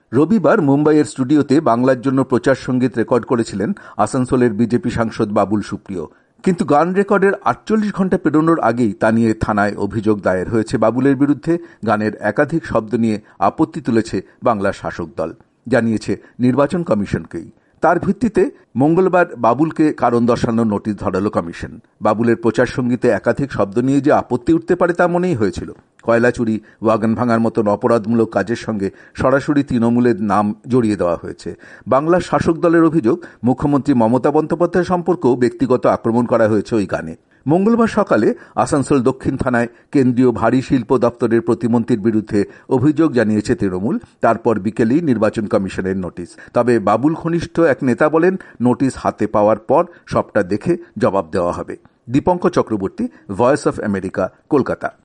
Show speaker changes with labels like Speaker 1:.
Speaker 1: রবিবার মুম্বাইয়ের স্টুডিওতে বাংলার জন্য প্রচার সঙ্গীত রেকর্ড করেছিলেন আসানসোলের বিজেপি সাংসদ বাবুল সুপ্রিয়। কিন্তু গান রেকর্ডের 48 ঘণ্টা পেরোনোর আগেই তা নিয়ে থানায় অভিযোগ দায়ের হয়েছে বাবুলের বিরুদ্ধে। গানের একাধিক শব্দ নিয়ে আপত্তি তুলেছে বাংলার শাসক দল, জানিয়েছে নির্বাচন কমিশনকেই। তার ভিত্তিতে মঙ্গলবার বাবুলকে কারণ দর্শানোর নোটিশ ধরালো কমিশন। বাবুলের প্রচার সঙ্গীতে একাধিক শব্দ নিয়ে যে আপত্তি উঠতে পারে তা মনেই হয়েছিল। কয়লা চুরি, ওয়াগন ভাঙার মতন অপরাধমূলক কাজের সঙ্গে সরাসরি তৃণমূলের নাম জড়িয়ে দেওয়া হয়েছে। বাংলার শাসক দলের অভিযোগ, মুখ্যমন্ত্রী মমতা বন্দ্যোপাধ্যায় সম্পর্কেও ব্যক্তিগত আক্রমণ করা হয়েছে ওই গানে। মঙ্গলবার সকালে আসানসোল দক্ষিণ থানায় কেন্দ্রীয় ভারী শিল্প দপ্তরের প্রতিমন্ত্রীর বিরুদ্ধে অভিযোগ জানিয়েছে তৃণমূল। তারপর বিকেলেই নির্বাচন কমিশনের নোটিশ। তবে বাবুল ঘনিষ্ঠ এক নেতা বলেন, নোটিশ হাতে পাওয়ার পর সবটা দেখে জবাব দেওয়া হবে। Dipankar Chakraborty, voice of America, Kolkata.